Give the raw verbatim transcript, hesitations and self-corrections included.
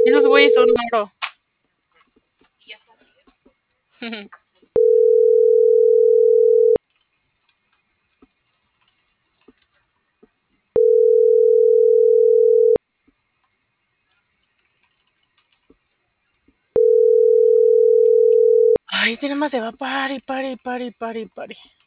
Esos güeyes son oro. Ay, tiene más se va, pare, pare, pare, pare, pare.